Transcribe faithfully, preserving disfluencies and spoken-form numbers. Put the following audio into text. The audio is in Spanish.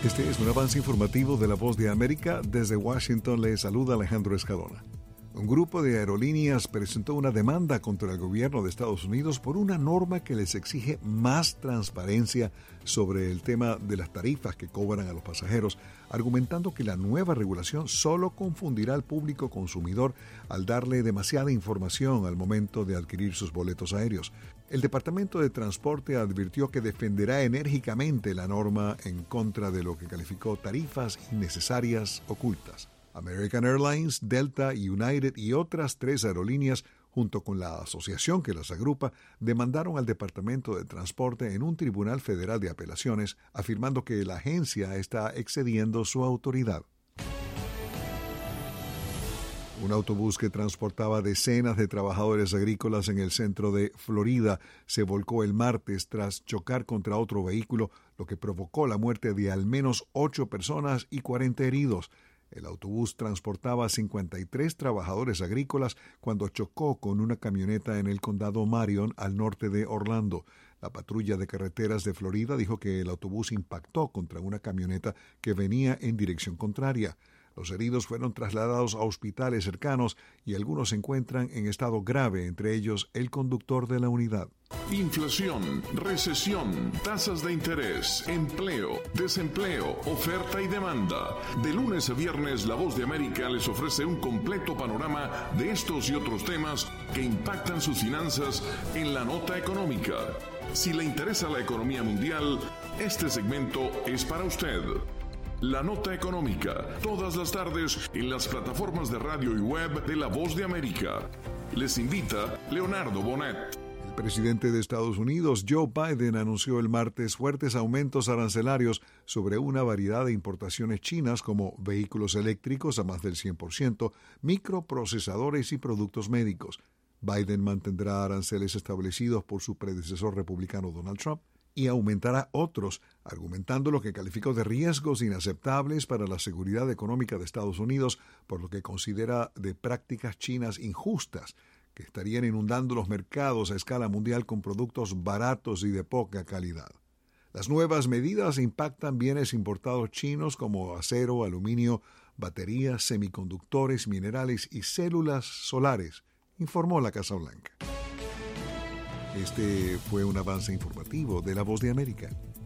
Este es un avance informativo de La Voz de América. Desde Washington le saluda Alejandro Escalona. Un grupo de aerolíneas presentó una demanda contra el gobierno de Estados Unidos por una norma que les exige más transparencia sobre el tema de las tarifas que cobran a los pasajeros, argumentando que la nueva regulación solo confundirá al público consumidor al darle demasiada información al momento de adquirir sus boletos aéreos. El Departamento de Transporte advirtió que defenderá enérgicamente la norma en contra de lo que calificó tarifas innecesarias ocultas. American Airlines, Delta, United y otras tres aerolíneas, junto con la asociación que las agrupa, demandaron al Departamento de Transporte en un tribunal federal de apelaciones, afirmando que la agencia está excediendo su autoridad. Un autobús que transportaba decenas de trabajadores agrícolas en el centro de Florida se volcó el martes tras chocar contra otro vehículo, lo que provocó la muerte de al menos ocho personas y cuarenta heridos. El autobús transportaba cincuenta y tres trabajadores agrícolas cuando chocó con una camioneta en el condado Marion, al norte de Orlando. La patrulla de carreteras de Florida dijo que el autobús impactó contra una camioneta que venía en dirección contraria. Los heridos fueron trasladados a hospitales cercanos y algunos se encuentran en estado grave, entre ellos el conductor de la unidad. Inflación, recesión, tasas de interés, empleo, desempleo, oferta y demanda. De lunes a viernes, La Voz de América les ofrece un completo panorama de estos y otros temas que impactan sus finanzas en la nota económica. Si le interesa la economía mundial, este segmento es para usted. La Nota Económica, todas las tardes en las plataformas de radio y web de La Voz de América. Les invita Leonardo Bonet. El presidente de Estados Unidos, Joe Biden, anunció el martes fuertes aumentos arancelarios sobre una variedad de importaciones chinas como vehículos eléctricos a más del cien por ciento, microprocesadores y productos médicos. Biden mantendrá aranceles establecidos por su predecesor republicano Donald Trump y aumentará otros, argumentando lo que calificó de riesgos inaceptables para la seguridad económica de Estados Unidos, por lo que considera de prácticas chinas injustas, que estarían inundando los mercados a escala mundial con productos baratos y de poca calidad. Las nuevas medidas impactan bienes importados chinos como acero, aluminio, baterías, semiconductores, minerales y células solares, informó la Casa Blanca. Este fue un avance informativo de La Voz de América.